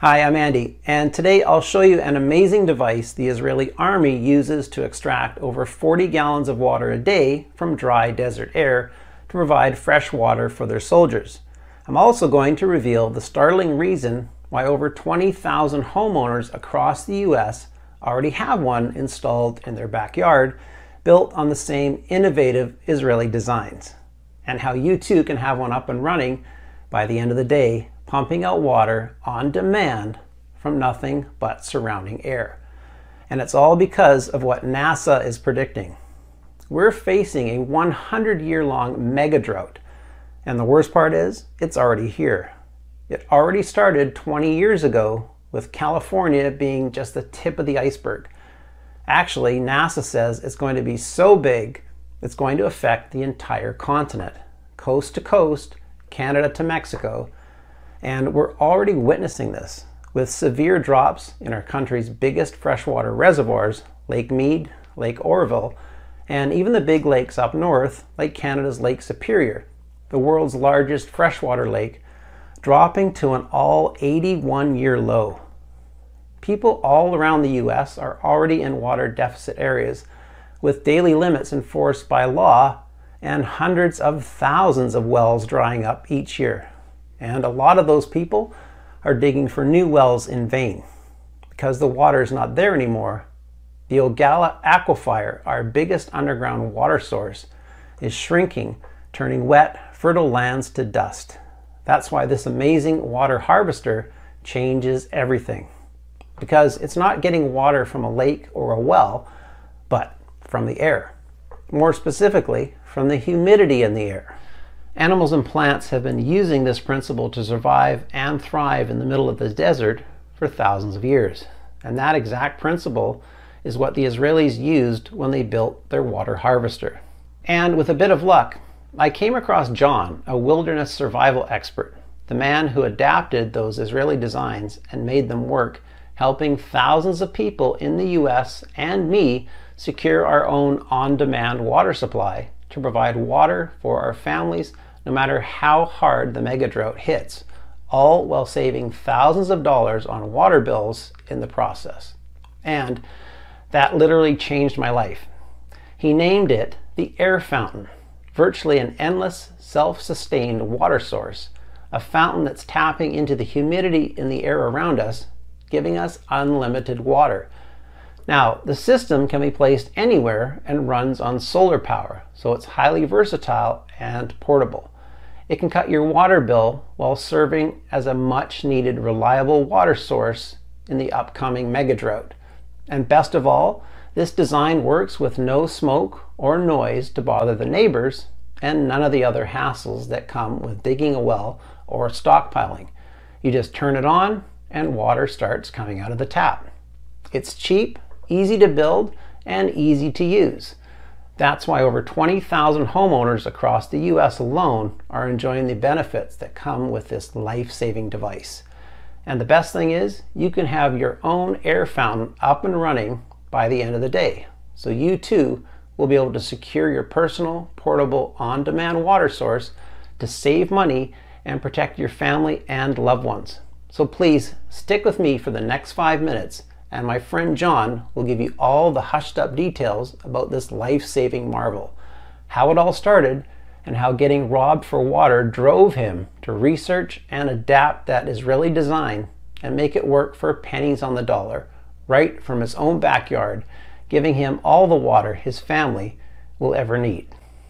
Hi, I'm Andy, and today I'll show you an amazing device the Israeli army uses to extract over 40 gallons of water a day from dry desert air to provide fresh water for their soldiers. I'm also going to reveal the startling reason why over 20,000 homeowners across the US already have one installed in their backyard, built on the same innovative Israeli designs, and how you too can have one up and running by the end of the day, pumping out water on demand from nothing but surrounding air. And it's all because of what NASA is predicting. We're facing a 100-year-long mega drought. And the worst part is, it's already here. It already started 20 years ago, with California being just the tip of the iceberg. Actually, NASA says it's going to be so big, it's going to affect the entire continent, coast to coast, Canada to Mexico. And we're already witnessing this with severe drops in our country's biggest freshwater reservoirs, Lake Mead, Lake Oroville, and even the big lakes up north, like Canada's Lake Superior, the world's largest freshwater lake, dropping to an all 81-year low. People all around the US are already in water deficit areas, with daily limits enforced by law and hundreds of thousands of wells drying up each year. And a lot of those people are digging for new wells in vain. Because the water is not there anymore, the Ogalla Aquifer, our biggest underground water source, is shrinking, turning wet, fertile lands to dust. That's why this amazing water harvester changes everything. Because it's not getting water from a lake or a well, but from the air. More specifically, from the humidity in the air. Animals and plants have been using this principle to survive and thrive in the middle of the desert for thousands of years. And that exact principle is what the Israelis used when they built their water harvester. And with a bit of luck, I came across John, a wilderness survival expert, the man who adapted those Israeli designs and made them work, helping thousands of people in the US and me secure our own on-demand water supply to provide water for our families no matter how hard the mega drought hits, all while saving thousands of dollars on water bills in the process. And that literally changed my life. He named it the Air Fountain, virtually an endless, self-sustained water source, a fountain that's tapping into the humidity in the air around us, giving us unlimited water. Now, the system can be placed anywhere and runs on solar power, so it's highly versatile and portable. It can cut your water bill while serving as a much-needed reliable water source in the upcoming mega drought. And best of all, this design works with no smoke or noise to bother the neighbors and none of the other hassles that come with digging a well or stockpiling. You just turn it on and water starts coming out of the tap. It's cheap, easy to build, and easy to use. That's why over 20,000 homeowners across the US alone are enjoying the benefits that come with this life-saving device. And the best thing is, you can have your own air fountain up and running by the end of the day. So you too will be able to secure your personal, portable, on-demand water source to save money and protect your family and loved ones. So please stick with me for the next 5 minutes, and my friend John will give you all the hushed up details about this life-saving marvel, how it all started, and how getting robbed for water drove him to research and adapt that Israeli design and make it work for pennies on the dollar, right from his own backyard, giving him all the water his family will ever need.